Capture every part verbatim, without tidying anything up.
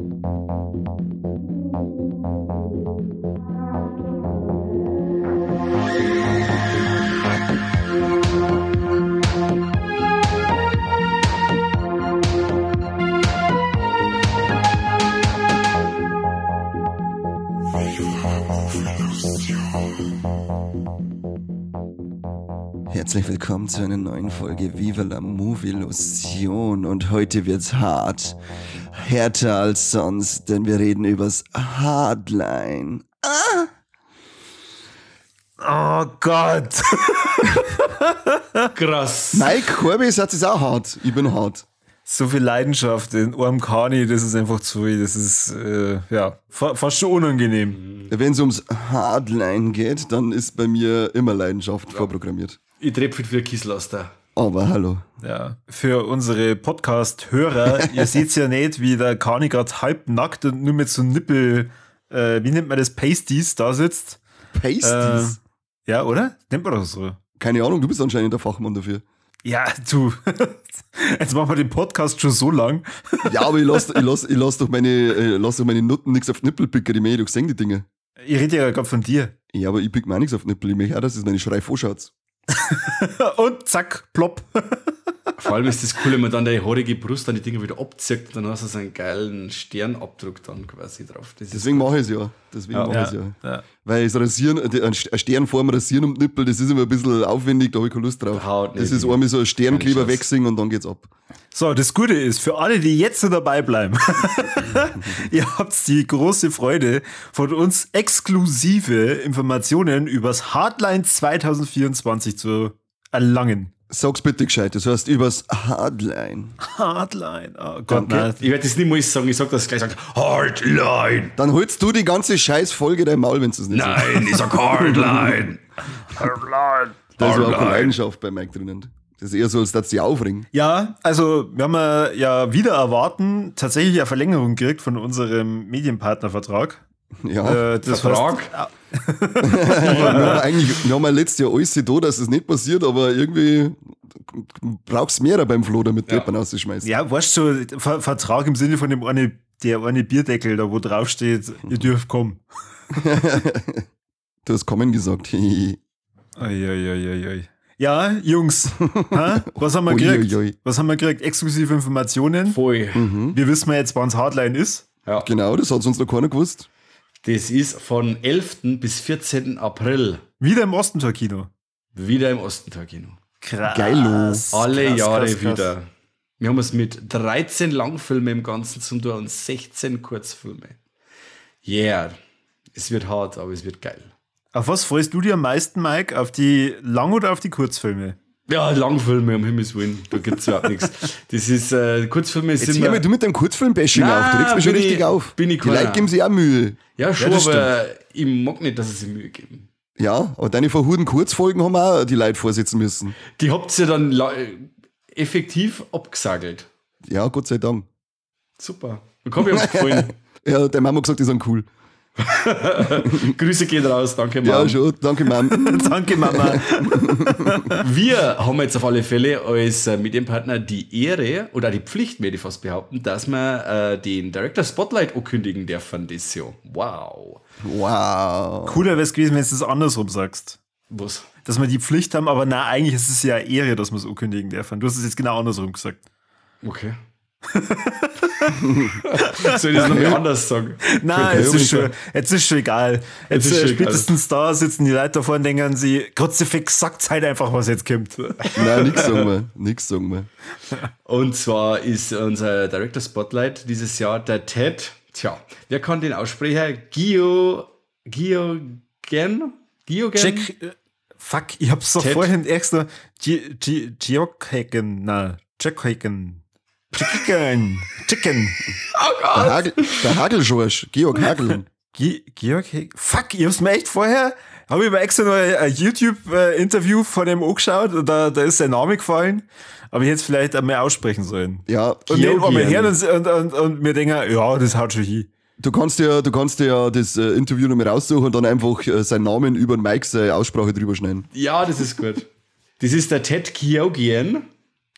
Herzlich willkommen zu einer neuen Folge Viva la Movie-Illusion und heute wird's hart. Härter als sonst, denn wir reden übers Hardline. Ah! Oh Gott! Krass. Mike, Corby sagt es auch hart. Ich bin hart. So viel Leidenschaft in einem Kani, das ist einfach zu viel. Das ist, äh, ja, fa- fast schon unangenehm. Wenn es ums Hardline geht, dann ist bei mir immer Leidenschaft ja. vorprogrammiert. Ich treffe für Kieslaster. Aber hallo. Ja, für unsere Podcast-Hörer, ihr seht's ja nicht, wie der Kani gerade halb nackt und nur mit so Nippel, äh, wie nennt man das, Pasties da sitzt. Pasties? Äh, ja, oder? Nennt man das so? Keine Ahnung, du bist anscheinend der Fachmann dafür. Ja, du. Jetzt machen wir den Podcast schon so lang. Ja, aber ich lass, ich lass, ich lass doch meine, äh, lass doch meine Nutten nichts auf Nippel picken, die möchte ich doch sehen, die Dinge. Ich rede ja gerade von dir. Ja, aber ich pick mir auch nichts auf Nippel. Ich möchte auch, dass es meine Schrei vorschaut. Und zack, plopp. Vor allem ist das cool, wenn man dann die haarige Brust an die Dinger wieder abzieht und dann hast du so einen geilen Sternabdruck dann quasi drauf. Das Deswegen mache ich es ja. Deswegen ja, mache ja, ich es ja. ja. Weil das Rasieren, ein Stern vor dem Rasieren um die Nippel, das ist immer ein bisschen aufwendig, da habe ich keine Lust drauf. Haut das nicht ist einmal so ein Sternkleber wegsingen und dann geht's ab. So, das Gute ist, für alle, die jetzt noch dabei bleiben, ihr habt die große Freude, von uns exklusive Informationen übers Hardline zwanzig vierundzwanzig zu erlangen. Sag's bitte gescheit, das heißt übers Hardline. Hardline, oh Gott, Danke. Ich werde das nicht mal sagen, ich sag das gleich, sag Hardline. Dann holst du die ganze scheiß Folge dein Maul, wenn du es nicht sagst. Nein, ich sag Hardline. Hardline. Da ist aber auch keine Leidenschaft bei Mike drinnen. Das ist eher so, als dass sie aufringen. Ja, also wir haben ja, ja wieder erwarten tatsächlich eine Verlängerung gekriegt von unserem Medienpartnervertrag. Ja, Äh, das Vertrag? heißt, wir haben eigentlich, wir haben ja letztes Jahr alles da, dass es nicht passiert, aber irgendwie brauchst du mehr beim Flo, damit Ja. Deppen rauszuschmeißen. ja, weißt du, Ver- Vertrag im Sinne von dem eine, der eine Bierdeckel, da wo drauf steht, ihr dürft kommen. Du hast kommen gesagt. Eieieiei. Ja, Jungs, hä? Was haben wir gekriegt? Uiuiui. Was haben wir gekriegt? Exklusive Informationen. Voll. Wir wissen jetzt, wann es Hardline ist. Ja. Genau, das hat uns noch keiner gewusst. Das ist von elften bis vierzehnten April Wieder im Ostentor-Kino. wieder im Ostentor-Kino. Krass. Geilo. Alle krass, Jahre krass, krass. wieder. Wir haben es mit dreizehn Langfilmen im Ganzen zum Tor und sechzehn Kurzfilme. Yeah. Es wird hart, aber es wird geil. Auf was freust du dir am meisten, Mike? Auf die Lang- oder auf die Kurzfilme? Ja, Langfilme, um Himmels Willen. Da gibt es überhaupt nichts. Das ist, äh, Kurzfilme Jetzt sind hör mal du mit deinem Kurzfilm-Bashing Nein, auf. Du regst mich schon bin richtig ich- auf. bin ich Die Leute keiner. geben sich auch Mühe. Ja, schon, Ja, das aber ich mag nicht, dass sie sich Mühe geben. Ja, aber deine verhuden Kurzfolgen haben auch die Leute vorsitzen müssen. Die habt ihr dann la- effektiv abgesagelt. Ja, Gott sei Dank. Super. Ich habe mir gefallen. Ja, der Mama gesagt, die sind cool. Grüße gehen raus, danke Mann. Ja, schon. Danke, Mann. Danke, Mama. Wir haben jetzt auf alle Fälle als äh, Medienpartner die Ehre oder die Pflicht, würde ich fast behaupten, dass wir äh, den Director Spotlight ankündigen dürfen dieses Jahr. Wow. Wow. Cooler wäre es gewesen, wenn du es andersrum sagst. Was? Dass wir die Pflicht haben, aber na, eigentlich ist es ja eine Ehre, dass wir es ankündigen dürfen. Du hast es jetzt genau andersrum gesagt. Okay. Soll ich das nochmal anders sagen? Nein, jetzt ist, schon, jetzt ist schon egal. Jetzt, ist äh, schon spätestens da sitzen die Leute davor und denken sie, Kruzifix, sagt halt einfach, was jetzt kommt. Nein, nix sagen wir. Nix sagen wir. Und zwar ist unser Director Spotlight dieses Jahr der Ted. Tja, wer kann den aussprechen? Gio. Giogen? Giogen? Jack, äh, fuck, ich hab's doch Ted. vorhin extra. G- G- Georghagen, na, Jackhagen. Chicken. Chicken. Der, Hagel, der Hagelschorsch. Georg Hagel. Ge- Georg Hagen. Fuck, ich hab's mir echt vorher. Habe ich mir extra noch ein ein YouTube-Interview von dem angeschaut und da, da ist sein Name gefallen. Aber ich hätte es vielleicht einmal aussprechen sollen. Ja, Und den Georgian. einmal her und, und, und, und mir denken, ja, das haut schon hin. du kannst ja, du kannst ja das äh, Interview nochmal raussuchen und dann einfach äh, seinen Namen über den Mike seine Aussprache drüber schneiden. Ja, das ist gut. Das ist der Ted Georgian.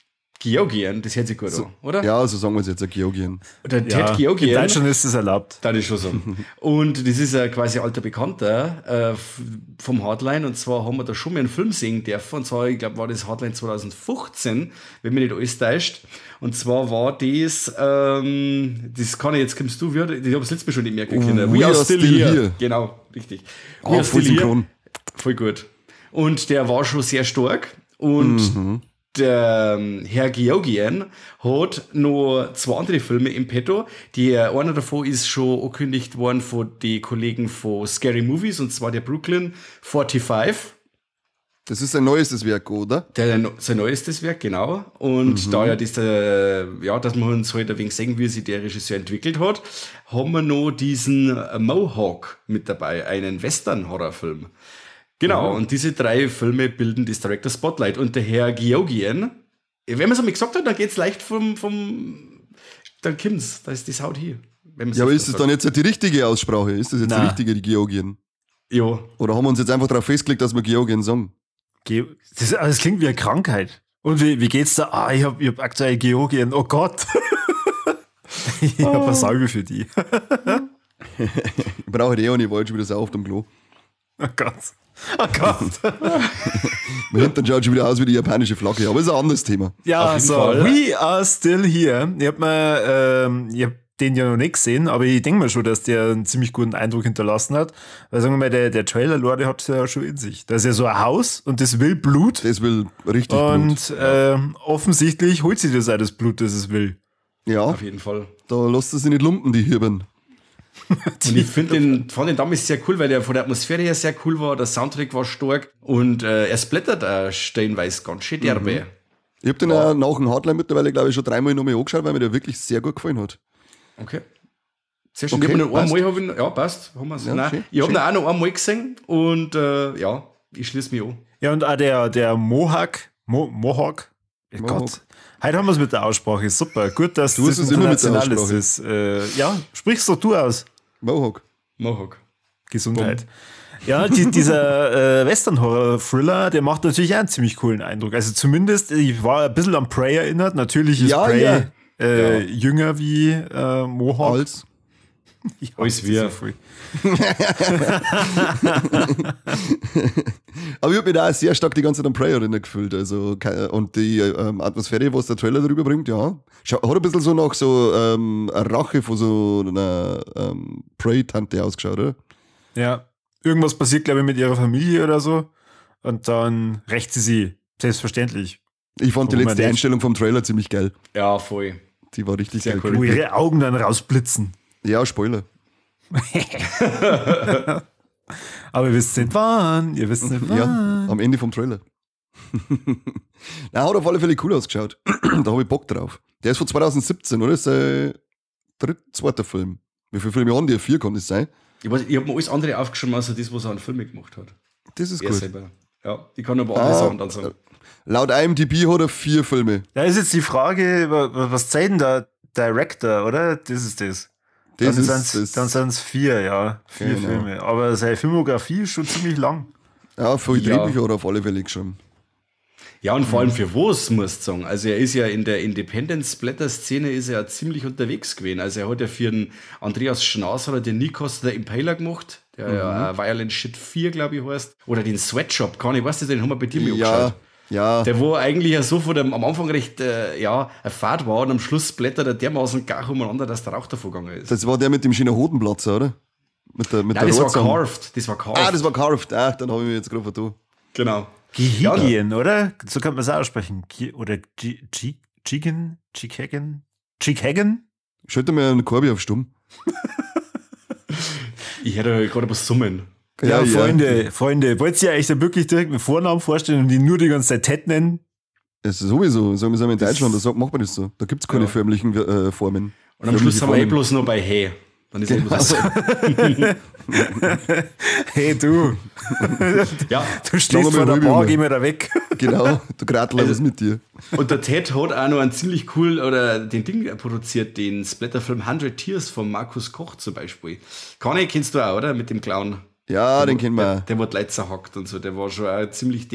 Georgien, das hört sich gut So, an, oder? Ja, so sagen wir es jetzt, Georgien. Der Ted Ja, Georgien. in Deutschland ist das erlaubt. Das ist schon so. Und das ist ein quasi alter Bekannter äh, vom Hardline. Und zwar haben wir da schon mal einen Film sehen dürfen. Und zwar, ich glaube, war das Hardline zwanzig fünfzehn, wenn mich nicht alles täuscht. Und zwar war das, ähm, das kann ich, jetzt kommst du wieder, ich habe das letzte Mal schon nicht mehr gekriegt. We We Are Are Still Still Here. Here. Genau, richtig. Ah, We Are voll Still Here. synchron. Voll gut. Und der war schon sehr stark. Und Mhm. der ähm, Herr Georgien hat noch zwei andere Filme im Petto. Die, äh, einer davon ist schon angekündigt worden von den Kollegen von Scary Movies, und zwar der Brooklyn fünfundvierzig. Das ist sein neuestes Werk, oder? Der, sein neuestes Werk, genau. Und da ja, das, äh, ja, dass wir uns halt ein wenig sehen, wie sich der Regisseur entwickelt hat, haben wir noch diesen äh, Mohawk mit dabei, einen Western-Horrorfilm. Genau, und diese drei Filme bilden das Director Spotlight. Und der Herr Georgien, wenn man es einmal gesagt hat, dann geht es leicht vom, vom dann kommt's, da ist das Haut hier. Wenn man's Ja, aber öfter ist das sagt. dann jetzt die richtige Aussprache? Ist das jetzt die Nein. richtige, die Georgien? Ja, Oder haben wir uns jetzt einfach darauf festgelegt, dass wir Georgien sagen? Ge das, das klingt wie eine Krankheit. Und wie, wie geht's da? Ah, ich habe ich hab aktuell Georgien. Oh Gott. Ich habe eine Salbe für die. Ich brauche die auch nicht, weil ich schon wieder sau auf dem Klo. Oh Gott. Oh Gott. Mein Hintern schaut schon wieder aus wie die japanische Flagge, aber ist ein anderes Thema. Ja, Auf jeden so, Fall. We Are Still Here. Ich hab mir, ähm, ich hab den ja noch nicht gesehen, aber ich denke mir schon, dass der einen ziemlich guten Eindruck hinterlassen hat. Weil sagen wir mal, der, der Trailer, Lorde, hat es ja schon in sich. Da ist ja so ein Haus und das will Blut. Das will richtig Blut. Und ähm, offensichtlich holt sich das auch das Blut, das es will. Ja, auf jeden Fall. da lässt es sich nicht lumpen, die Hirben. Und ich finde den, fand den damals sehr cool, weil der von der Atmosphäre her sehr cool war, der Soundtrack war stark und äh, er splattert auch stellenweise ganz schön derbe. Ich habe den auch nach dem Hardline mittlerweile, glaube ich, schon dreimal nochmal angeschaut, weil mir der wirklich sehr gut gefallen hat. Okay. Sehr schön. Okay, Ich hab ihn noch passt. einmal, hab ihn, ja, passt. Haben wir's. Ja, Nein, schön, ich habe schön. ihn auch noch einmal gesehen und äh, ja, ich schließe mich an. Ja, und auch der, der Mohawk, Mo, Mohawk, oh Mohawk. Gott. Heute haben wir es mit der Aussprache. Super. Gut, dass Du hast das es immer mit der Internationales Aussprache. ist. Äh, ja, sprichst doch du aus. Mohawk. Mohawk. Gesundheit. Ja, die, dieser äh, Western-Horror-Thriller, der macht natürlich auch einen ziemlich coolen Eindruck. Also zumindest, ich war ein bisschen an Prey erinnert. Natürlich ist Ja, Prey ja. Äh, Ja. jünger wie äh, Mohawk. Als. Ja, Alles das ist wir. ja voll. Aber ich habe mich da auch sehr stark die ganze Zeit an Prey erinnert gefühlt. Also, ke- und die ähm, Atmosphäre, was der Trailer darüber bringt, ja. Schau, hat ein bisschen so nach so ähm, eine Rache von so einer ähm, Prey-Tante ausgeschaut, oder? Ja. Irgendwas passiert, glaube ich, mit ihrer Familie oder so. Und dann rächt sie sie. Selbstverständlich. Ich fand die Warum letzte nicht? Einstellung vom Trailer ziemlich geil. Ja, voll. Die war richtig Sehr geil. cool. Wo ihre Augen dann rausblitzen. Ja, Spoiler. Aber ihr wisst nicht wann. Ihr wisst nicht wann. Ja, am Ende vom Trailer. Na, hat auf alle Fälle cool ausgeschaut. Da habe ich Bock drauf. Der ist von zwanzig siebzehn, oder? Das ist sein dritt, zweiter Film. Wie viele Filme haben die? Vier kann das sein? Ich, weiß- ich habe mir alles andere aufgeschrieben, außer das, was er an Filmen gemacht hat. Das ist Er gut. selber. Ja, die kann aber andere Ah, Sachen dann sagen. Laut IMDb hat er vier Filme. Da ist jetzt die Frage, wa- wa- was zählt denn der Director, oder? Das ist das. Das dann ist sind's- das. dann sind es vier, ja. Vier Genau. Filme. Aber seine Filmografie ist schon ziemlich lang. Ja, viele Ja. Drehbücher hat er auf alle Fälle geschrieben. Ja, und vor allem für was, musst du sagen. Also er ist ja in der Independent-Splatter-Szene ist er ja ziemlich unterwegs gewesen. Also er hat ja für den Andreas Schnaas hat er den Nikos the Impaler gemacht, der Mhm. ja äh, Violent Shit vier, glaube ich, heißt. Oder den Sweatshop, kann ich weiß nicht, den haben wir bei dir mal Ja, angeschaut. ja. Der war eigentlich ja so von dem, am Anfang recht, äh, ja, ein Fahrt war und am Schluss blättert er dermaßen gar umeinander, dass der Rauch davor gegangen ist. Das war der mit dem schönen Hodenplatzer, oder? Mit der, mit Nein, der das war Rotzang. carved. Das war carved. Ah, das war carved. Ah, dann habe ich mich jetzt gerade vertan. genau. Gehigien, oder? So kann man es auch aussprechen. Gi- Oder G- G- Chicken? Chickhagen? Chickhagen? Schalte mir einen Korbi auf Stumm. Ich hätte gerade was summen. Ja, Freunde, Freunde, wollt ihr euch da wirklich direkt mit Vornamen vorstellen und die nur die ganze Zeit Ted nennen? Das ist sowieso, sagen wir es einmal in Deutschland, da sagt, macht man das so. Da gibt es keine Ja. förmlichen äh, Formen. Und am Schluss Förmliche haben wir eh Formen. bloß noch bei Hey. Dann ist eh Genau. bloß Hey du, Ja, du stehst Lange vor der Rübe, Bar, Junge. geh mal da weg. Genau, du Gratl, was ist mit dir? und der Ted hat auch noch einen ziemlich cool, oder den Ding produziert, den Splatterfilm hundred Tears von Markus Koch zum Beispiel. Conny kennst du auch, oder? Mit dem Clown. Ja, den wo- kennen Der, wir. der wurde Leid zerhackt und so, der war schon auch ziemlich derb.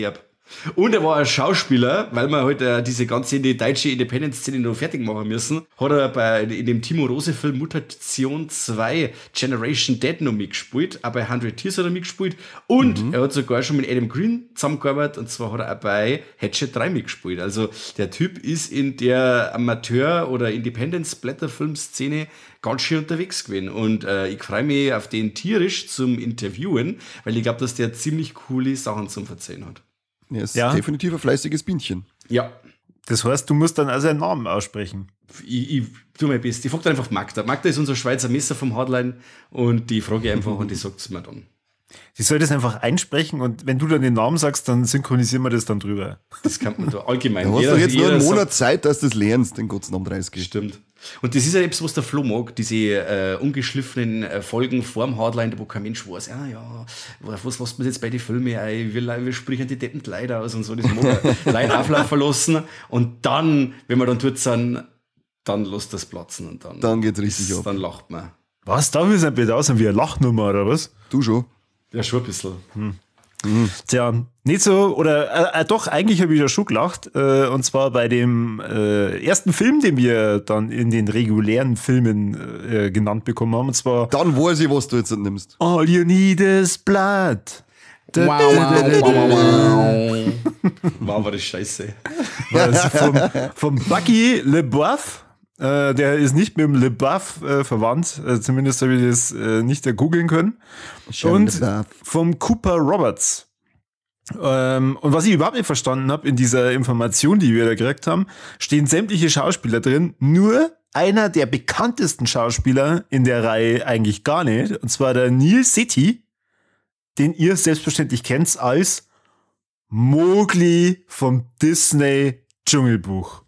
Und er war ein Schauspieler, weil wir halt äh, diese ganze die deutsche Independent-Szene noch fertig machen müssen, hat er bei, in dem Timo Rose-Film Mutation zwei Generation Dead noch mitgespielt, auch bei hundred Tears hat er mitgespielt und mhm. er hat sogar schon mit Adam Green zusammengearbeitet und zwar hat er auch bei Hatchet drei mitgespielt. Also der Typ ist in der Amateur- oder Independent-Splatter-Film-Szene ganz schön unterwegs gewesen und äh, ich freue mich auf den tierisch zum Interviewen, weil ich glaube, dass der ziemlich coole Sachen zum Verzeihen hat. Ja, ist Ja. definitiv ein fleißiges Bienchen. Ja, Das heißt, du musst dann also einen Namen aussprechen. ich, ich tue mein Bestes. Ich frage einfach Magda. Magda ist unser Schweizer Messer vom Hardline und die frage ich einfach und die sagt es mir dann. Sie soll das einfach einsprechen und wenn du dann den Namen sagst, dann synchronisieren wir das dann drüber. Das kann man da allgemein. Du hast Jeder- doch jetzt nur einen jeder Monat sagt- Zeit, dass du das lernst, den Gottes Namen dreißig. Stimmt. Und das ist ja etwas, was der Flo mag, diese äh, ungeschliffenen äh, Folgen vorm Hardline, wo kein Mensch weiß, ja, ja, was was man jetzt bei den Filmen ein, wir, wir sprechen die Deppen Leute aus und so, das mag er Leute auflaufen lassen und dann, wenn wir dann tut sind, dann lässt das platzen und dann, Dann geht's richtig ab. dann lacht man. Was, darf ich sein bitte aus wie eine Lachnummer oder was? Du schon. Ja, schon ein bisschen. Tja, nicht so, oder äh, äh, doch, eigentlich habe ich ja schon gelacht, äh, und zwar bei dem äh, ersten Film, den wir dann in den regulären Filmen äh, genannt bekommen haben, und zwar Dann weiß ich, was du jetzt nimmst. All You Need Is Blood. Da, Wow, da, da, da, wow, da, wow, wow. Wow, war das scheiße. war das vom, vom Bucky LeBoeuf. Äh, der ist nicht mit dem LeBoeuf äh, verwandt, äh, zumindest habe ich das äh, nicht googeln können. Shia Und LaBeouf. vom Cooper Roberts. Ähm, und was ich überhaupt nicht verstanden habe in dieser Information, die wir da gekriegt haben, stehen sämtliche Schauspieler drin, nur einer der bekanntesten Schauspieler in der Reihe eigentlich gar nicht, und zwar der Neil Sethi, den ihr selbstverständlich kennt als Mowgli vom Disney Dschungelbuch.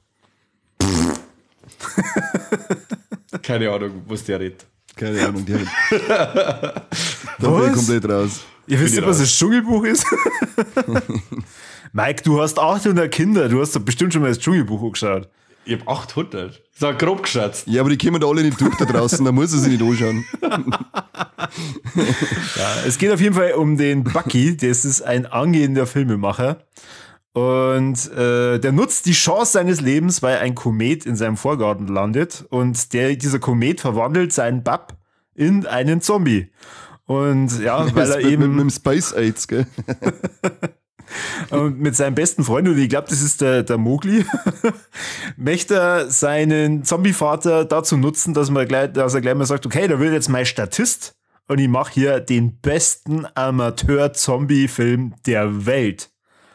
Keine Ahnung, was der redet. Keine Ahnung, die Da bin ich Was? komplett raus. Ihr wisst ich nicht, was raus. das Dschungelbuch ist? Mike, du hast achthundert Kinder, du hast doch bestimmt schon mal das Dschungelbuch angeschaut. Ich hab achthundert. So grob geschätzt. Ja, aber die kommen da alle nicht durch da draußen, da muss er sich nicht anschauen. Ja, es geht auf jeden Fall um den Bucky, das ist ein angehender Filmemacher. Und äh, der nutzt die Chance seines Lebens, weil ein Komet in seinem Vorgarten landet. Und der, dieser Komet verwandelt seinen Bub in einen Zombie. Und ja, weil er mit, mit, eben mit dem Space AIDS, gell? und mit seinem besten Freund, und ich glaube, das ist der, der Mowgli, möchte er seinen Zombie-Vater dazu nutzen, dass, man gleich, dass er gleich mal sagt, okay, da will jetzt mein Statist und ich mache hier den besten Amateur-Zombie-Film der Welt.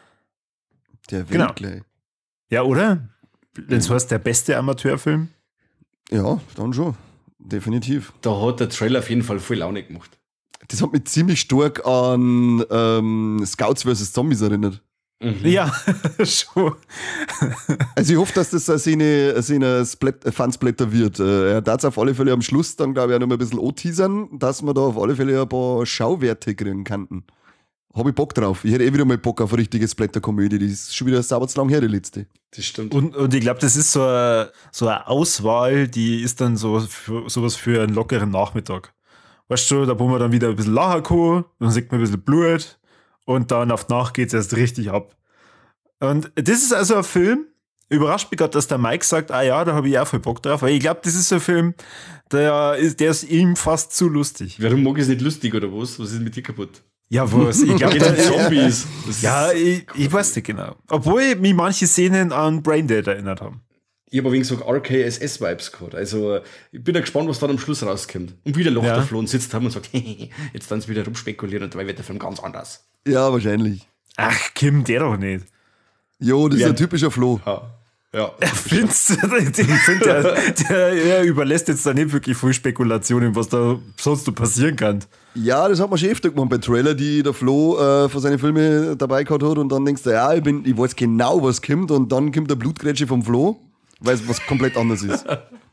Der Welt Genau. gleich. Ja, oder? Das heißt, der beste Amateurfilm? Ja, dann schon. Definitiv. Da hat der Trailer auf jeden Fall viel Laune gemacht. Das hat mich ziemlich stark an ähm, Scouts versus. Zombies erinnert. Ja, schon. Also ich hoffe, dass das eine seine, seine Splat, Fansblätter wird. Äh, Er darf es auf alle Fälle am Schluss dann, glaube ich, auch noch mal ein bisschen anteasern, dass wir da auf alle Fälle ein paar Schauwerte kriegen könnten. Habe ich Bock drauf. Ich hätte eh wieder mal Bock auf eine richtige Splatter-Komödie. Die ist schon wieder sauber zu lang her, die letzte. Das stimmt. Und, und ich glaube, das ist so eine, so eine Auswahl, die ist dann so für, sowas für einen lockeren Nachmittag. Weißt du, da wo man dann wieder ein bisschen lachen kann, dann sieht man ein bisschen Blut und dann auf die Nacht geht es erst richtig ab. Und das ist also ein Film, überrascht mich gerade, dass der Mike sagt, ah ja, da habe ich auch voll Bock drauf, weil ich glaube, das ist so ein Film, der ist, der ist ihm fast zu lustig. Warum mag ich es nicht lustig oder was? Was ist mit dir kaputt? Ja, was? Ich glaube, Geht um Zombies. Das ja, ist, ich, ich weiß nicht genau. Obwohl mich manche Szenen an Braindead erinnert haben. ich habe ein wenig so R K S S-Vibes gehabt. Also, ich bin ja gespannt, was dann am Schluss rauskommt. Und wieder lacht Ja. der Flo und sitzt da und sagt, jetzt dann wieder rumspekulieren und dabei wird der Film ganz anders. Ja, wahrscheinlich. Ach, Kim, der doch nicht. Jo, das ist Ja. ein typischer Flo. Ja. Ja. Findest du? Ich finde, der, der, der überlässt jetzt da nicht wirklich viel Spekulationen, was da sonst noch passieren kann. Ja, das hat man schon öfter gemacht bei Trailer, die der Flo äh, von seinen Filmen dabei gehabt hat und dann denkst du, ja, ich, bin, ich weiß genau, was kommt und dann kommt der Blutgrätsche vom Flo, weil es was komplett anderes ist.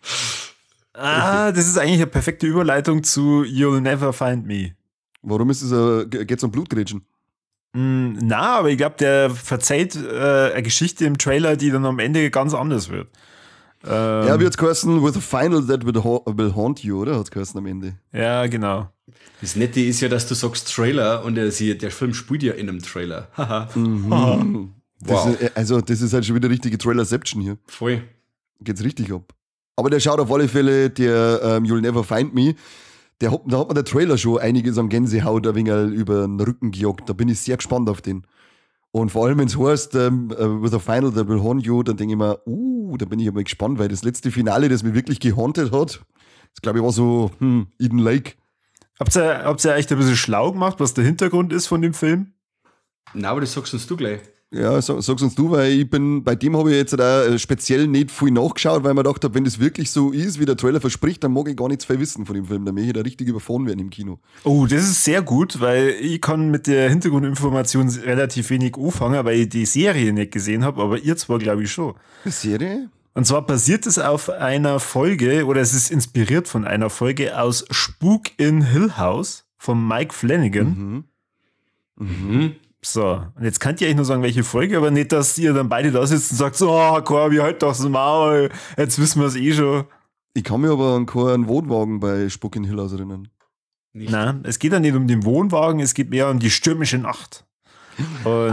Ah, das ist eigentlich eine perfekte Überleitung zu You'll Never Find Me. Warum ist es, äh, geht es um Blutgrätschen? Mm, na, aber ich glaube, der verzeiht äh, eine Geschichte im Trailer, die dann am Ende ganz anders wird. Ähm, Ja, wie hat's geheißen, with a final that will, ha will haunt you, oder? Hat's geheißen am Ende. ja, genau. Das Nette ist ja, dass du sagst Trailer und der, der Film spielt ja in einem Trailer. Haha. Mhm. Das Wow. ist, also, das ist halt schon wieder richtige Trailerception hier. Voll. Geht's richtig ab. Aber der schaut auf alle Fälle, der ähm, You'll Never Find Me, der hat, da hat mir der Trailer schon einiges an Gänsehaut ein wenig über den Rücken gejagt. Da bin ich sehr gespannt auf den. Und vor allem, wenn es heißt, ähm, uh, with a final that will haunt you, dann denke ich mir, uh, da bin ich aber gespannt, weil das letzte Finale, das mich wirklich gehauntet hat, das glaube ich war so, hm, Eden Lake. Habt ihr, habt ihr echt ein bisschen schlau gemacht, was der Hintergrund ist von dem Film? Na, aber das sagst uns du gleich. Ja, sag, sag's uns du, weil ich bin, bei dem habe ich jetzt auch speziell nicht viel nachgeschaut, weil ich mir gedacht habe, wenn das wirklich so ist, wie der Trailer verspricht, dann mag ich gar nichts viel wissen von dem Film. Dann möchte ich da richtig überfahren werden im Kino. Oh, das ist sehr gut, weil ich kann mit der Hintergrundinformation relativ wenig anfangen, weil ich die Serie nicht gesehen habe, aber ihr zwar glaube ich schon. Eine Serie? Und zwar basiert es auf einer Folge, oder es ist inspiriert von einer Folge aus Spuk in Hill House von Mike Flanagan. Mhm. Mhm. So, und jetzt könnt ihr euch nur sagen, welche Folge, aber nicht, dass ihr dann beide da sitzt und sagt, so, oh, Corby, halt doch das Maul, jetzt wissen wir es eh schon. Ich kann mir aber an keinen Wohnwagen bei Spuk in Hill House erinnern. Nicht. Nein, es geht ja nicht um den Wohnwagen, es geht mehr um die stürmische Nacht. Und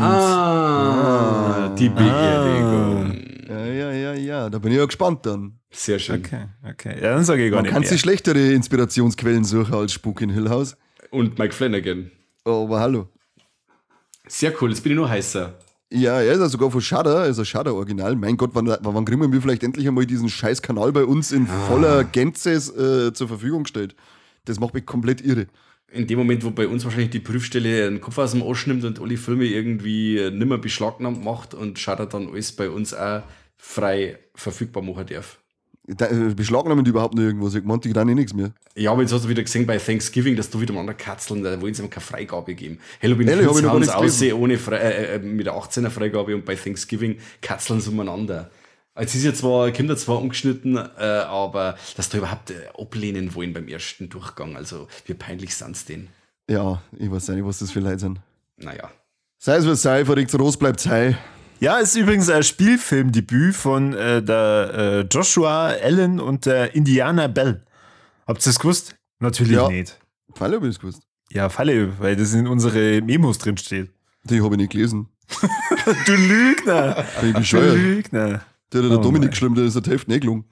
Ah, die Beerdigung. Ja, ja, ja, ja, da bin ich ja gespannt dann. Sehr schön. okay, okay, ja, dann sage ich gar Man nicht kann mehr. sich schlechtere Inspirationsquellen suchen als Spuk in Hill House. Und Mike Flanagan. Aber hallo. Sehr cool, jetzt bin ich nur heißer. Ja, er ist ja sogar von Shudder, er ist ein Shudder-Original. Mein Gott, wann, wann kriegen wir vielleicht endlich einmal diesen scheiß Kanal bei uns in voller Gänze äh, zur Verfügung gestellt? Das macht mich komplett irre. In dem Moment, wo bei uns wahrscheinlich die Prüfstelle einen Kopf aus dem Arsch nimmt und alle Filme irgendwie nimmer beschlagnahmt macht und Shudder dann alles bei uns auch frei verfügbar machen darf. Da, äh, beschlagnahmen die überhaupt noch irgendwas? Ich meinte, dann eh nichts mehr. Ja, aber jetzt hast du wieder gesehen bei Thanksgiving, dass du wieder mal katzeln, da wollen sie ihm keine Freigabe geben. Halloween Ehrlich, hab ich noch gar haben nichts sie aussehen ohne Fre äh, äh, mit der achtzehner Freigabe und bei Thanksgiving katzeln sie umeinander. Es ist ja zwar, Kinder zwar umgeschnitten, äh, aber dass da überhaupt äh, ablehnen wollen beim ersten Durchgang. Also, wie peinlich sind es denen? Ja, ich weiß nicht, was das für Leute sind. Naja. Sei es was sei, verrückt Rost bleibt sei. Ja, ist übrigens ein Spielfilmdebüt von äh, der äh, Joshua Allen und der Indiana Bell. Habt ihr das gewusst? Natürlich Ja. nicht. Fall habe ich das gewusst. Ja, Falle, weil das in unsere Memos drin steht. Die habe ich nicht gelesen. Du Lügner! Bin ich Du bescheuert. Lügner! Der hat der Oh Dominik mein. geschrieben, der ist der Hälfte nicht gelungen.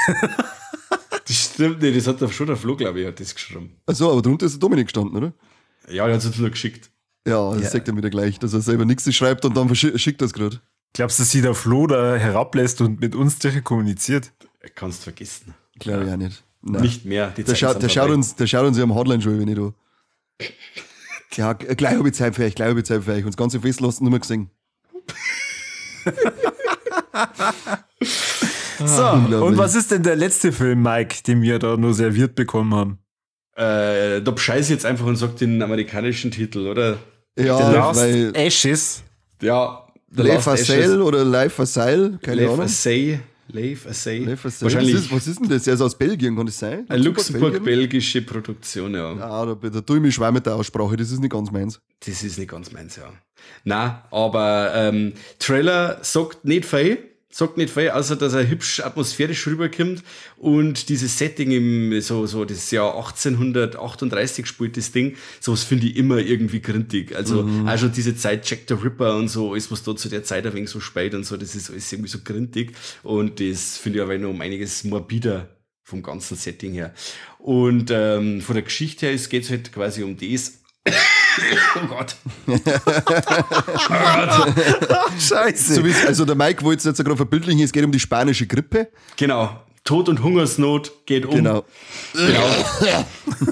Das stimmt nicht, das hat doch schon der Flo, glaube ich, hat das geschrieben. Achso, aber drunter ist der Dominik gestanden, oder? Ja, der hat es uns nur geschickt. Ja, das Ja. sagt er wieder gleich, dass er selber nichts schreibt und dann verschi- schickt er es gerade. Glaubst du, dass sich der Flo da herablässt und mit uns direkt kommuniziert? Kannst vergessen. Glaube ich auch nicht. Nein. Nicht mehr. Die Der, Zeiten schaut, sind der, schaut vorbei. uns, der schaut uns ja am Hotline schon, wenn ich da. Ja, g- gleich habe ich Zeit für euch, gleich habe ich Zeit für euch. Und das ganze Fest lassen nur mal gesehen. So, unglaublich. und was ist denn der letzte Film, Mike, den wir da nur serviert bekommen haben? Äh, da scheiß jetzt einfach und sag den amerikanischen Titel, oder? Ja, The Last weil Ashes. Ja, The Life Last for Ashes. Sale oder Life for Sale, keine Life Ahnung. a Say. Life a Say. Life for Sale. Wahrscheinlich Was ist, was ist denn das? Der ist aus Belgien, kann das sein? eine Luxemburg, Belgien? Luxemburg-belgische Produktion, ja. Ja, da, da tue ich mich schwer mit der Aussprache, das ist nicht ganz meins. Das ist nicht ganz meins, ja. Na, aber ähm, Trailer sagt nicht viel, sagt nicht viel, außer dass er hübsch atmosphärisch rüberkommt und dieses Setting im, so, so das Jahr achtzehnhundertachtunddreißig spielt das Ding, sowas finde ich immer irgendwie grintig. Also Mhm. auch schon diese Zeit Jack the Ripper und so, alles was da zu der Zeit ein wenig so speit und so, das ist alles irgendwie so grintig und das finde ich aber noch um einiges morbider vom ganzen Setting her. Und ähm, von der Geschichte her geht es halt quasi um das. Oh Gott. Scheiße. So wie, also der Mike wollte es jetzt gerade verbildlichen, es geht um die spanische Grippe. Genau. Tod und Hungersnot geht um. Genau. Genau.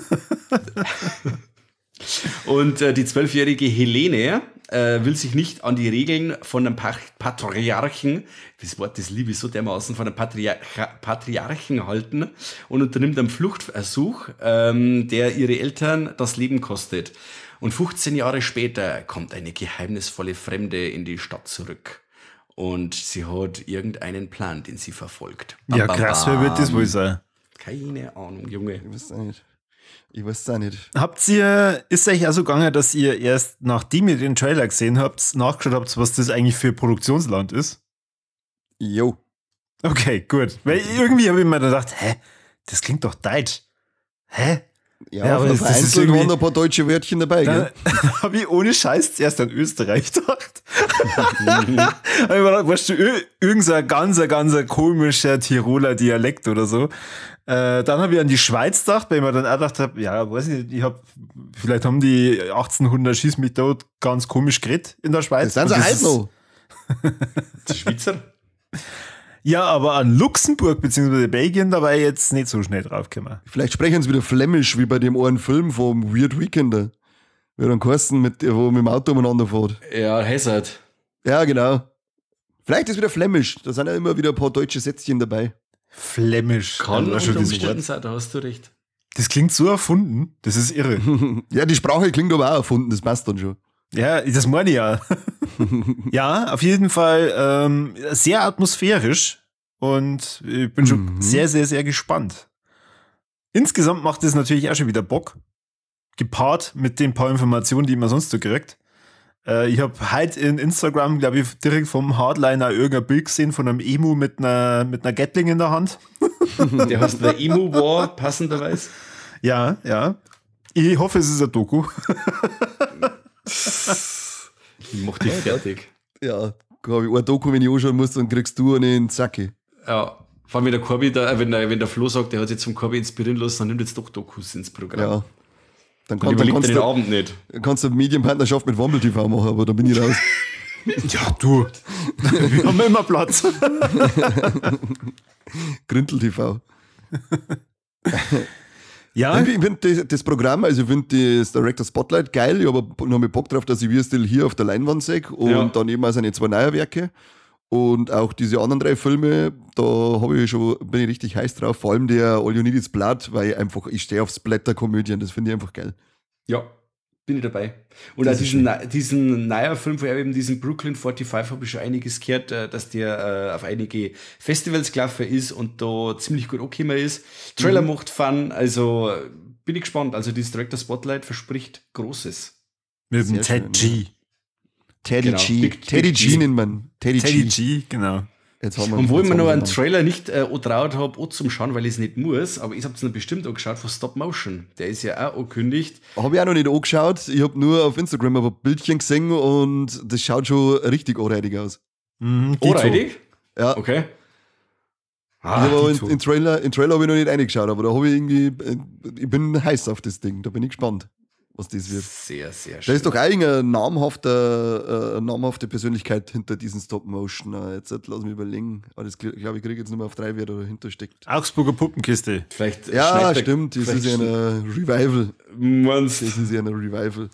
Und äh, die zwölfjährige Helene äh, will sich nicht an die Regeln von einem Pa- Patriarchen, das Wort das liebe ich so dermaßen, von einem Patriar Patriarchen halten und unternimmt einen Fluchtversuch, ähm, der ihre Eltern das Leben kostet. Und fünfzehn Jahre später kommt eine geheimnisvolle Fremde in die Stadt zurück. Und sie hat irgendeinen Plan, den sie verfolgt. Bam, Ja, bam, krass, wer wird das bam. wohl sein? Keine Ahnung, Junge. Ich weiß es auch nicht. Ich weiß es auch nicht. Habt ihr, ist euch also gegangen, dass ihr erst nachdem ihr den Trailer gesehen habt, nachgeschaut habt, was das eigentlich für Produktionsland ist? Jo. Okay, gut. Weil irgendwie habe ich mir gedacht, hä, das klingt doch deutsch. Hä? Ja, Ja, aber das- das ist vereinzelt irgendwie- waren ein paar deutsche Wörtchen dabei, Da, gell? da habe ich ohne Scheiß zuerst an Österreich gedacht. Hab ich mir gedacht, weißt du, ir- irgend so ein ganz, ein ganz ein komischer Tiroler Dialekt oder so. Äh, dann habe ich an die Schweiz gedacht, weil ich mir dann auch gedacht habe, ja, weiß ich nicht, ich hab, vielleicht haben die achtzehnhundert schieß mich tot ganz komisch geredet in der Schweiz. Das sind sie Und das halt ist- noch. Die Schweizer? Ja, aber an Luxemburg bzw. Belgien dabei jetzt nicht so schnell draufgekommen. Vielleicht sprechen sie wieder flämisch, wie bei dem einen Film vom Weird Weekender. Wie dann Carsten mit, wo mit dem Auto umeinander fährt. Ja, Hazard. Ja, genau. Vielleicht ist wieder flämisch. Da sind ja immer wieder ein paar deutsche Sätzchen dabei. Flämisch. Kann Ja, unter schon dieses Umständen Wort. sein, da hast du recht. Das klingt so erfunden. Das ist irre. Ja, die Sprache klingt aber auch erfunden, das passt dann schon. Ja, das meine ich ja. Ja, auf jeden Fall ähm, sehr atmosphärisch und ich bin schon Mhm. sehr, sehr, sehr gespannt. Insgesamt macht es natürlich auch schon wieder Bock. Gepaart mit den paar Informationen, die man sonst so kriegt. Äh, ich habe heute in Instagram, glaube ich, direkt vom Hardliner irgendein Bild gesehen von einem Emu mit einer, mit einer Gatling in der Hand. Der heißt der Emu War, passenderweise. Ja, ja. Ich hoffe, es ist ein Doku. Ich mach dich fertig. Ja, habe ich ein Doku, wenn ich anschauen muss, dann kriegst du einen Zacki. Ja, vor allem wenn der Corby da, äh, wenn der, wenn der Flo sagt, der hat sich zum Corby inspirieren lassen, dann nimmt jetzt doch Dokus ins Programm. Ja. Dann, Dann kann, dann überlebt er kannst, den du, Abend nicht. kannst du eine Medienpartnerschaft mit Womble T V machen, aber da bin ich raus. Ja, du. Wir haben immer Platz. Grindel T V. Ja, Ich finde das, das Programm, also ich finde das Director Spotlight geil. Ich habe noch mal Bock drauf, dass ich Wir Still hier auf der Leinwand sehe und Ja. dann eben auch seine zwei neuen Werke. Und auch diese anderen drei Filme, da habe ich schon, bin ich richtig heiß drauf. Vor allem der All You Need Is Blood, weil ich einfach, ich stehe auf Splatter-Komödien, das finde ich einfach geil. Ja, bin ich dabei. Und Das auch ist diesen, ne- diesen neuer Film, von eben diesen Brooklyn fünfundvierzig, habe ich schon einiges gehört, äh, dass der äh, auf einige Festivals gelaufen ist und da ziemlich gut angekommen ist. Trailer Mhm. macht Fun, also äh, bin ich gespannt. Also dieses Director Spotlight verspricht Großes. mit dem Sehr Ted schön, G. Teddy Genau, G. Big- Teddy Big G G. nennt man. Teddy, Teddy G. G, genau. Jetzt haben wir, Und wo ich jetzt mir haben noch wir einen den Trailer nicht äh, angetraut habe, auch zum Schauen, weil ich es nicht muss, aber ich habe es mir bestimmt angeschaut von Stop Motion. Der ist ja auch angekündigt. Namen. Habe ich auch noch nicht angeschaut. Ich habe nur auf Instagram ein paar Bildchen gesehen und das schaut schon richtig anreitig aus. Mhm, Dito. Alrighty? Ja. Okay. ich habe aber in, Dito. in Trailer, in Trailer habe ich noch nicht reingeschaut, aber da habe ich irgendwie, äh, ich bin heiß auf das Ding. Da bin ich gespannt, was das wird. Sehr, sehr Da schön. ist doch eigentlich eine namhafte, äh, eine namhafte Persönlichkeit hinter diesen Stop-Motion. Äh, Jetzt lass mich überlegen. Aber das glaube ich, kriege ich jetzt nicht mehr auf drei, wer da dahinter steckt. Augsburger Puppenkiste. Vielleicht Ja, schneidet er- stimmt. Das vielleicht ist ja eine Revival. Meinst Das ist ja eine Revival.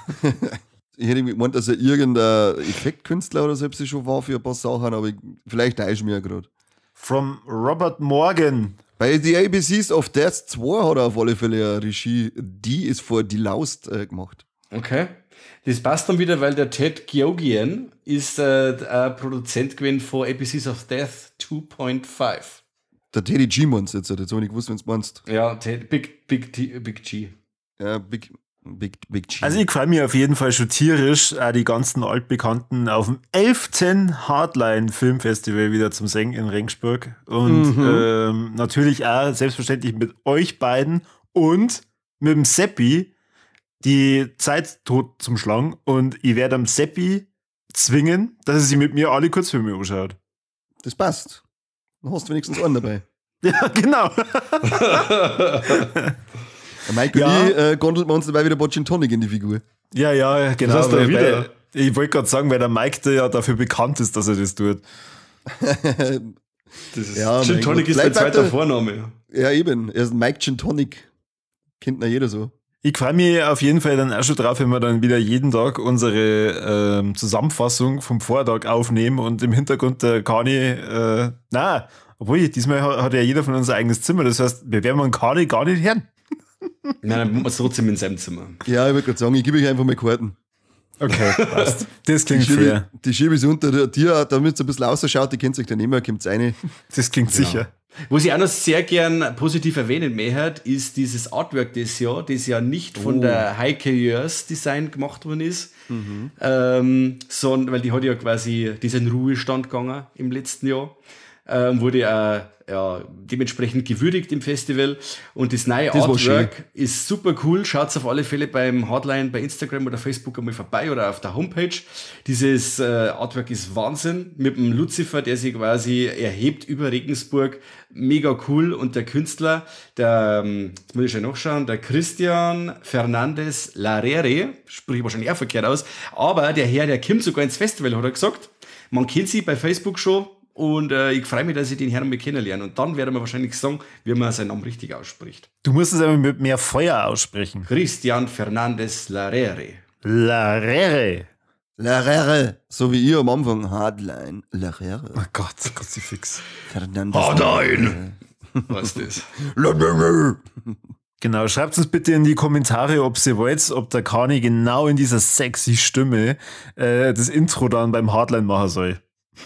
Ich hätte gemeint, dass er irgendein Effektkünstler oder selbst schon war für ein paar Sachen, aber ich, vielleicht täusche ich mich ja gerade. From Robert Morgan. Bei The A B Cs of Death zwei hat er auf alle Fälle eine Regie. Die ist vor Die Laust äh, gemacht. Okay. Das passt dann wieder, weil der Ted Geoghegan ist äh, ein Produzent gewesen von A B Cs of Death zwei Punkt fünf. Der Teddy G meinst du jetzt. Jetzt habe ich nicht gewusst, wenn du meinst. Ja, Ted, Big, Big, T, Big G. Ja, Big, Big, Big G. Also ich freue mich auf jeden Fall schon tierisch, auch die ganzen Altbekannten auf dem elften Hardline Filmfestival wieder zum Singen in Regensburg. Und Mhm. ähm, natürlich auch selbstverständlich mit euch beiden und mit dem Seppi die Zeit tot zum Schlagen. Und ich werde am Seppi zwingen, dass er sich mit mir alle Kurzfilme anschaut. Das passt. Dann hast du wenigstens einen dabei. Ja, genau. Der Mike Ja. und ich äh, gondeln wir uns dabei wieder ein paar Gin Tonic in die Figur. Ja, ja, genau. hast du weil- wieder. weil- Ich wollte gerade sagen, weil der Mike der ja dafür bekannt ist, dass er das tut. Das ist Ja, Gin mein Tonic Gott. ist mein Vielleicht zweiter hat er- Vorname. Ja, eben. Er ist ein Mike Gin Tonic. Kennt ja jeder so. Ich freue mich auf jeden Fall dann auch schon drauf, wenn wir dann wieder jeden Tag unsere ähm, Zusammenfassung vom Vortag aufnehmen und im Hintergrund der Kani, äh, na, obwohl diesmal hat, hat ja jeder von uns ein eigenes Zimmer, das heißt, wir werden den Kani gar nicht hören. Nein, dann muss man es trotzdem in seinem Zimmer. Ja, ich würde gerade sagen, ich gebe euch einfach mal Karten. Okay, passt. Das Die klingt schiebe, fair. die schiebe ich unter der Tür, damit es ein bisschen ausschaut, die kennt sich dann immer, kommt rein. Das klingt sicher. Was ich auch noch sehr gern positiv erwähnen möchte, ist dieses Artwork des Jahr, das ja nicht von Oh. der Heike Jörs Design gemacht worden ist, ähm, sondern, weil die hat ja quasi, die ist in Ruhestand gegangen im letzten Jahr. äh, wurde äh, ja, dementsprechend gewürdigt im Festival. Und das neue Das war schön. Artwork ist super cool. Schaut auf alle Fälle beim Hardline bei Instagram oder Facebook einmal vorbei oder auf der Homepage. Dieses äh, Artwork ist Wahnsinn. Mit dem Lucifer, der sich quasi erhebt über Regensburg. Mega cool. Und der Künstler, der, ähm, jetzt muss ich schon nachschauen, der Christian Fernandez Larrere, sprich wahrscheinlich auch verkehrt aus, aber der Herr, der kommt sogar ins Festival, hat er gesagt. Man kennt sie bei Facebook schon. Und äh, ich freue mich, dass ich den Herrn mal kennenlerne. Und dann werden wir wahrscheinlich sagen, wie man seinen Namen richtig ausspricht. Du musst es aber mit mehr Feuer aussprechen. Christian Fernandez Larrere. Larrere. Larrere. So wie ihr am Anfang. Hardline. Larrere. Oh Gott, Kruzifix. Fernandes. Hardline. Was ist das? Larrere. Genau, schreibt uns bitte in die Kommentare, ob ihr wollt, ob der Kani genau in dieser sexy Stimme äh, das Intro dann beim Hardline machen soll.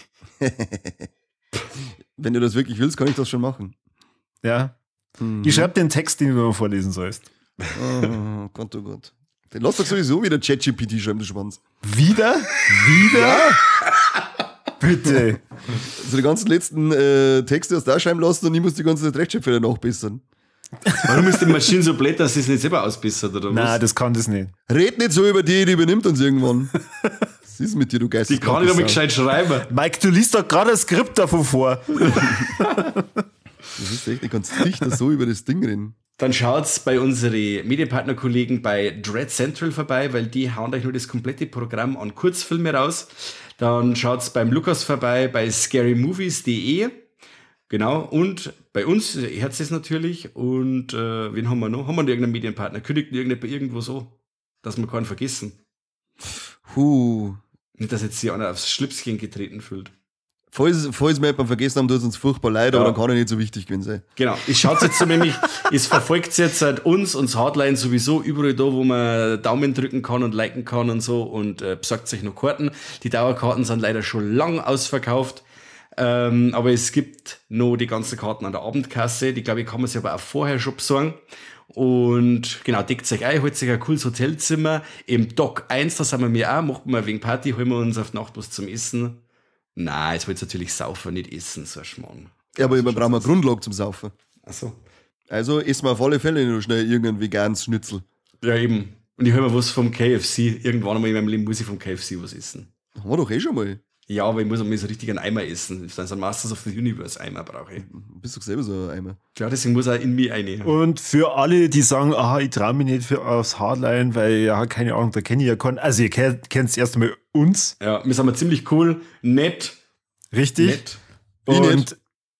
Wenn du das wirklich willst, kann ich das schon machen. Ja. Mhm. Ich schreibe den Text, den du noch vorlesen sollst. Oh Gott, oh Gott. Den lass doch sowieso wieder ChatGPT schreiben, du Schwanz. Wieder? Wieder? Ja. Bitte. Also die ganzen letzten äh, Texte hast du auch schreiben lassen und ich muss die ganze Zeit Rechtschreibfehler nachbessern. Warum ist die Maschine so blöd, dass sie es nicht selber ausbessert, oder was? Nein, das kann das nicht. Red nicht so über die, die übernimmt uns irgendwann. Was ist mit dir, du Geist? Die kann ich damit gescheit schreiben. Mike, du liest doch gerade ein Skript davon vor. Das ist echt, ich kannst dicht so über das Ding reden. Dann schaut's bei unseren Medienpartner-Kollegen bei Dread Central vorbei, weil die hauen euch nur das komplette Programm an Kurzfilme raus. Dann schaut's beim Lukas vorbei bei scary movies punkt de. Genau, und bei uns, Herz ist natürlich. Und äh, wen haben wir noch? Haben wir noch irgendeinen Medienpartner? Kündigt irgendjemand bei irgendwo so, dass wir keinen vergessen? Huh. Nicht, dass jetzt hier einer aufs Schlipschen getreten fühlt. Falls, falls wir jemanden vergessen haben, tut es uns furchtbar leid, Ja. aber dann kann er nicht so wichtig gewesen sein. Genau, es schaut jetzt so nämlich, es verfolgt jetzt seit uns, uns Hardline sowieso überall da, wo man Daumen drücken kann und liken kann und so und äh, besorgt sich noch Karten. Die Dauerkarten sind leider schon lang ausverkauft, ähm, aber es gibt noch die ganzen Karten an der Abendkasse, die glaube ich kann man sich aber auch vorher schon besorgen. Und genau, deckt euch ein, holt sich ein cooles Hotelzimmer im Dock eins, da sind wir mir auch, macht mal wegen Party, holen wir uns auf die Nacht was zum Essen. Nein, jetzt wollt ihr natürlich saufen, nicht essen, so ein Schmarrn. Ja, aber wir brauchen eine Grundlage zum Saufen. Ach so. Also essen wir auf alle Fälle noch schnell irgendeinen veganen Schnitzel. Ja, eben. Und ich höre mal was vom K F C. Irgendwann einmal in meinem Leben muss ich vom K F C was essen. Haben wir doch eh schon mal. Ja, aber ich muss einmal so richtig einen Eimer essen. Das ist ein Masters of the Universe Eimer brauche ich. Bist doch selber so ein Eimer. Klar, deswegen muss er in mich rein. Und für alle, die sagen, ah, ich traue mich nicht für, aufs Hardline, weil, ja, keine Ahnung, da kenne ich ja keinen. Also, ihr kennt es erst einmal uns. Ja, wir sind mal ziemlich cool, nett. Richtig. Nett. Ich Und nicht.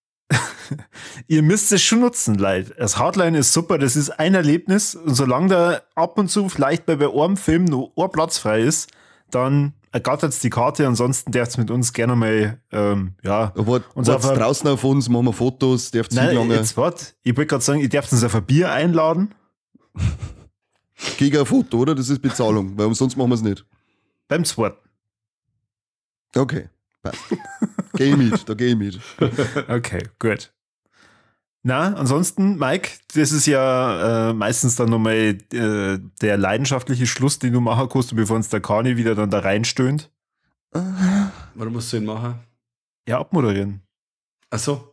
ihr müsst es schon nutzen, Leute. Das Hardline ist super, das ist ein Erlebnis. Und solange da ab und zu vielleicht bei, bei einem Film noch ein Platz frei ist, dann ergattert die Karte. Ansonsten dürft ihr mit uns gerne mal, ähm, ja. Aber uns wart's auf ein- draußen auf uns, machen wir Fotos, darf zu Nein, lange. jetzt warte. Ich wollte gerade sagen, ihr dürft uns auf ein Bier einladen. Gegen ein Foto, oder? Das ist Bezahlung, weil umsonst machen wir es nicht. Beim zweiten. Okay, passt. Geh ich mit, da geh ich mit. Okay, gut. Na, ansonsten, Mike, das ist ja äh, meistens dann nochmal äh, der leidenschaftliche Schluss, den du machen kannst, bevor uns der Kani wieder dann da reinstöhnt. Warum musst du ihn machen? Ja, abmoderieren. Ach so.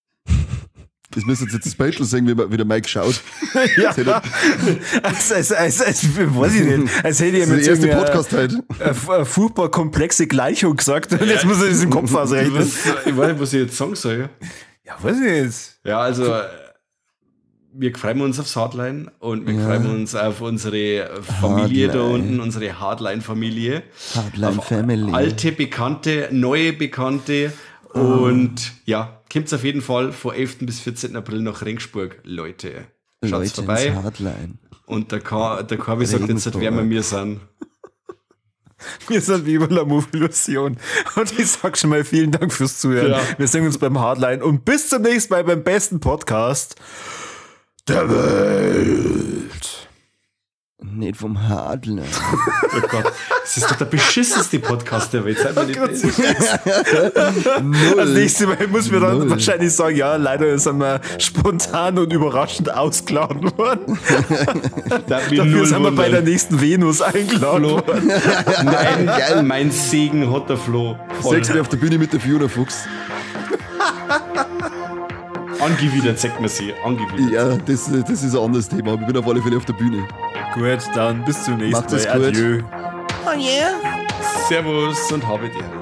Das müsst ihr jetzt das Beispiel sehen, wie, wie der Mike schaut. Ja, Das hätte- als, als, als, als, weiß ich nicht, als hätte ich Das mir ist der erste irgendwie Podcast heute. eine, eine furchtbar komplexe Gleichung gesagt und jetzt muss er das im Kopf ausrechnen. Was, ich weiß nicht, was ich jetzt sagen soll. Ja, weiß ich nicht. Ja, also äh, wir freuen uns aufs Hardline und wir Ja. freuen uns auf unsere Familie da Hardline. unten, unsere Hardline-Familie. Hardline Auf Family. Alte Bekannte, neue Bekannte und ja, kommt auf jeden Fall von elften bis vierzehnten April nach Regensburg, Leute. Schaut's Leute ins vorbei. Hardline. Und der, Ka der Kavi sagt jetzt, Regensburg. wer wir mir sind. Wir sind Viva la Movilusion. Und ich sag schon mal vielen Dank fürs Zuhören. Ja. Wir sehen uns beim Hardline und bis zum nächsten Mal beim besten Podcast der Welt. Nicht vom Hardline. Oh Gott, das ist doch der beschissenste Podcast der Welt. Seid mir nicht Null. Das nächste Mal muss mir dann Null. wahrscheinlich sagen, ja, leider sind wir spontan und überraschend ausgeladen worden. Dafür sind wir bei der nächsten Venus eingeladen Flo. worden. Nein, Geil. mein Segen hat der Flo. Voll. Sechs auf der Bühne mit der Fiona Fuchs. angewidert, sagt man sie. Angewidert. Ja, das, das ist ein anderes Thema. Ich bin auf alle Fälle auf der Bühne. Gut, dann bis zum nächsten Macht es Mal. gut. Adieu. Oh yeah. Servus und habe dir.